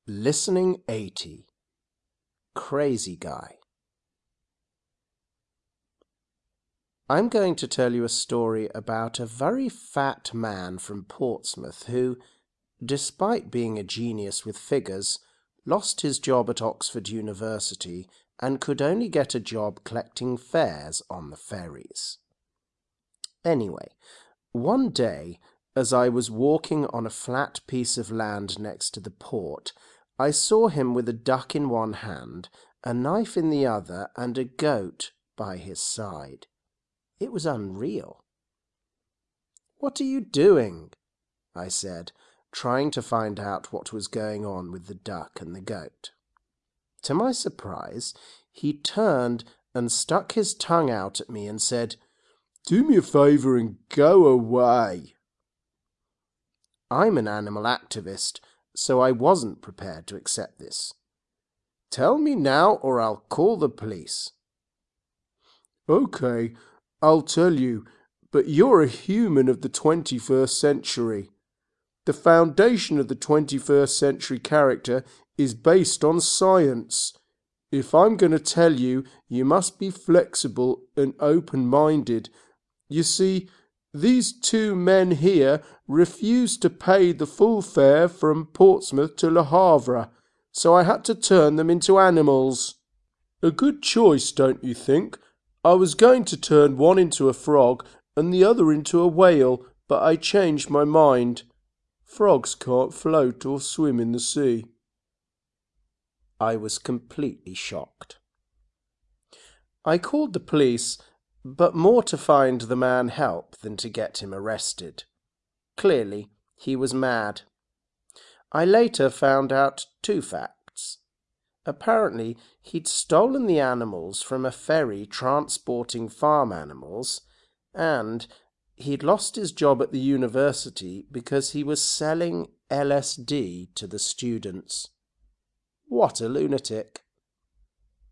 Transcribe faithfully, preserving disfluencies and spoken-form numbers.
Listening eighty. Crazy Guy. I'm going to tell you a story about a very fat man from Portsmouth who, despite being a genius with figures, lost his job at Oxford University and could only get a job collecting fares on the ferries. Anyway, one day, as I was walking on a flat piece of land next to the port, I saw him with a duck in one hand, a knife in the other, and a goat by his side. It was unreal. "What are you doing?" I said, trying to find out what was going on with the duck and the goat. To my surprise, he turned and stuck his tongue out at me and said, "Do me a favour and go away." I'm an animal activist, so I wasn't prepared to accept this. "Tell me now or I'll call the police." "Okay, I'll tell you, but you're a human of the twenty-first century. The foundation of the twenty-first century character is based on science. If I'm going to tell you, you must be flexible and open-minded. You see, these two men here refused to pay the full fare from Portsmouth to Le Havre, so I had to turn them into animals. A good choice, don't you think? I was going to turn one into a frog and the other into a whale, but I changed my mind. Frogs can't float or swim in the sea." I was completely shocked. I called the police, but more to find the man help than to get him arrested. Clearly, he was mad. I later found out two facts. Apparently, he'd stolen the animals from a ferry transporting farm animals, and he'd lost his job at the university because he was selling L S D to the students. What a lunatic!